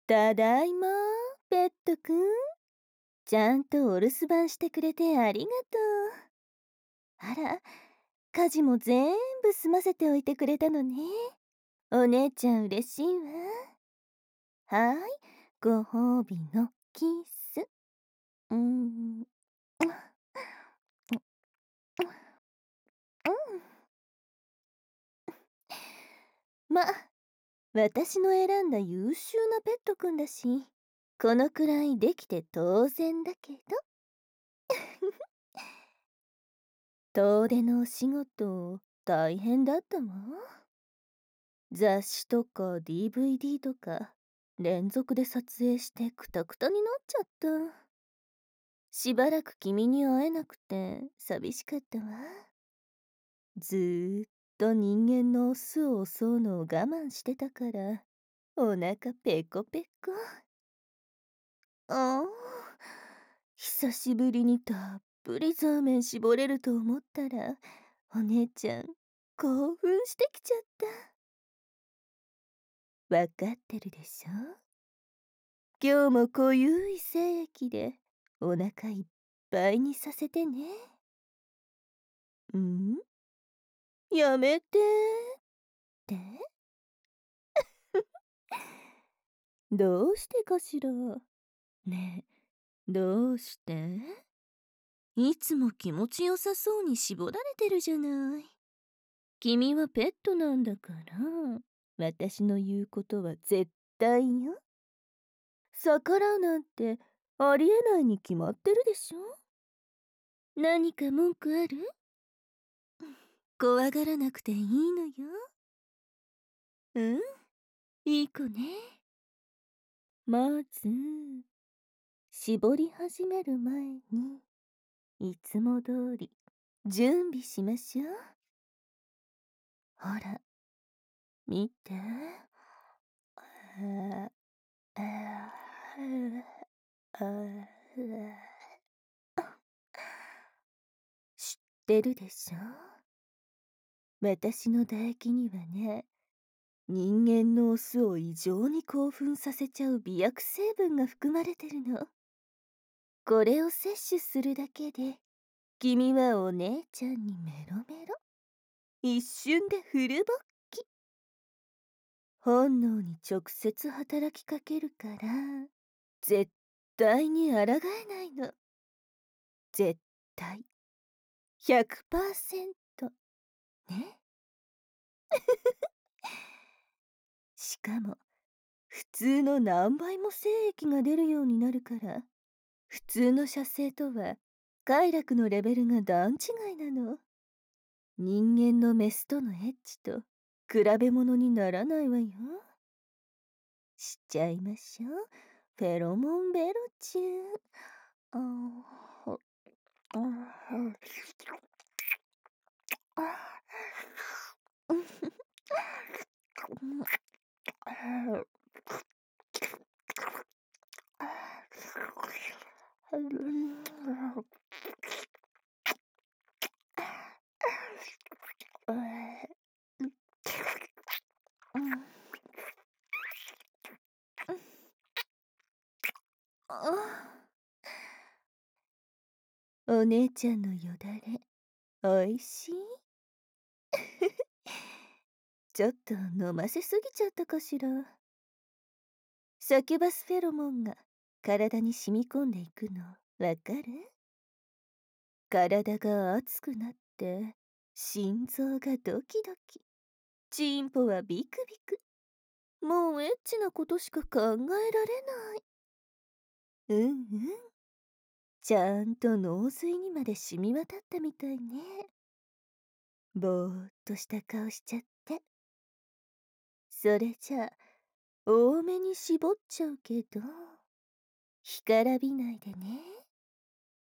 ただいま、ペットくん。ちゃんとお留守番してくれてありがとう。あら、家事も全部済ませておいてくれたのね。お姉ちゃん嬉しいわ。はーい、ご褒美のキス。うーん、うま、私の選んだ優秀なペットくんだし、このくらいできて当然だけど。遠出のお仕事、大変だったわ。雑誌とか DVD とか連続で撮影してクタクタになっちゃった。しばらく君に会えなくて寂しかったわ。ずーっと人間のオスを襲うのを我慢してたからお腹ペコペコ。ああ、久しぶりにたっぷりザーメン絞れると思ったらお姉ちゃん興奮してきちゃった。わかってるでしょ。今日も濃ゆい精液でお腹いっぱいにさせてね。ん、やめてってどうしてかしら。ねえ、どうして？いつも気持ちよさそうに絞られてるじゃない。君はペットなんだから、私の言うことは絶対よ。逆らうなんてありえないに決まってるでしょ。何か文句ある？怖がらなくていいのよ。うん、いい子ね。まず、絞り始める前に、いつも通り準備しましょう。ほら、見て。ああ知ってるでしょ。私の唾液にはね、人間のオスを異常に興奮させちゃう美薬成分が含まれてるの。これを摂取するだけで、君はお姉ちゃんにメロメロ。一瞬でフルボッキ。本能に直接働きかけるから、絶対に抗えないの。絶対。100%。ね。しかも、普通の何倍も精液が出るようになるから、普通の射精とは快楽のレベルが段違いなの。人間のメスとのエッチと比べ物にならないわよ。しちゃいましょう。フェロモンベロチュー。あーあお姉ちゃんのよだれ、おいしい？ちょっと飲ませすぎちゃったかしら。サキュバスフェロモンが体に染み込んでいくの、わかる？体が熱くなって、心臓がドキドキ、チンポはビクビク。もうエッチなことしか考えられない。うんうん。ちゃんと脳髄にまで染み渡ったみたいね。ぼーっとした顔しちゃって。それじゃあ、多めに絞っちゃうけど、干からびないでね。